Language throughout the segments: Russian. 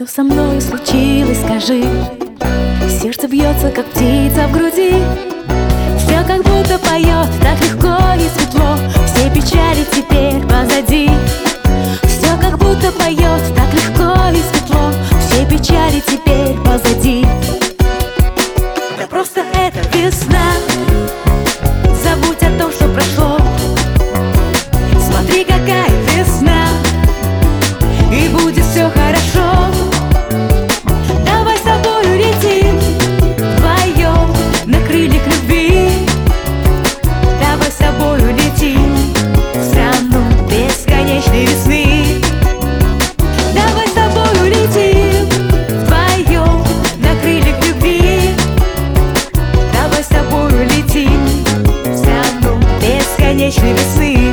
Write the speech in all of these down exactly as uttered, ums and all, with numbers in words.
со мной случилось, скажи? Сердце бьется, как птица в груди. Все как будто поет, так легко и светло. Все печали теперь позади. Все как будто поет, так легко и светло. Все печали теперь позади. Да просто это весна. Забудь о том, что прошло. Смотри, какая весна, и будет все хорошо. Давай с тобою летим вдвоем на крыльях любви. Давай с тобою летим в страну бесконечной весны. Давай с тобою летим вдвоем на крыльях любви. Давай с тобою летим в страну бесконечной весны.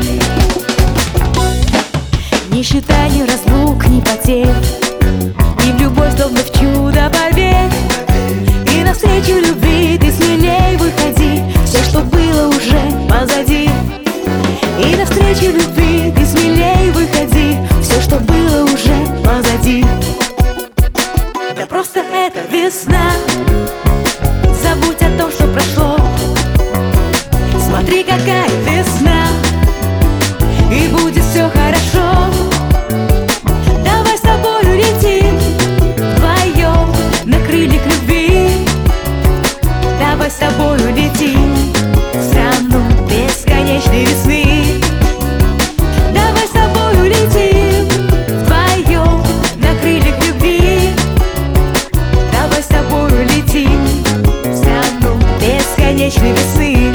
Не считай ни разлук, ни потерь, и в любовь, словно в чудо, поверь. И навстречу любви ты смелей выходи. Все, что было, уже позади. И навстречу любви ты смелей выходи. Все, что было, уже позади. Да просто это весна. Забудь о том, что прошло. Смотри, какая весна, и будет все хорошо. Давай с тобою летим вдвоем на крыльях любви. Давай с тобою летим в страну бесконечной весны. Давай с тобою летим вдвоем на крыльях любви. Давай с тобою летим в страну бесконечной весны.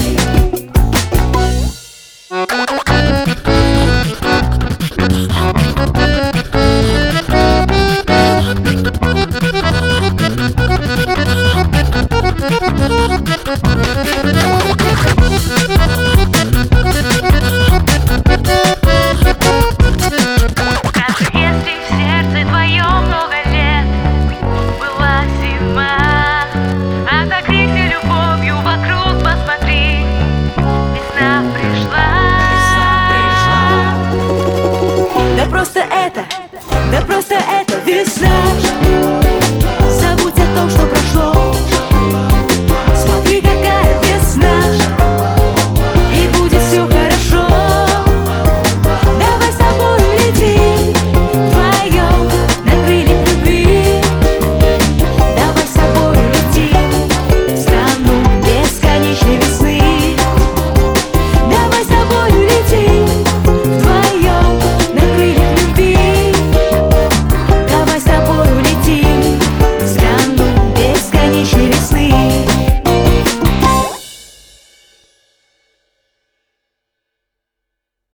Если в сердце твоем много лет была зима, отогрейся любовью вокруг, посмотри, весна пришла. Да просто это, да просто это весна.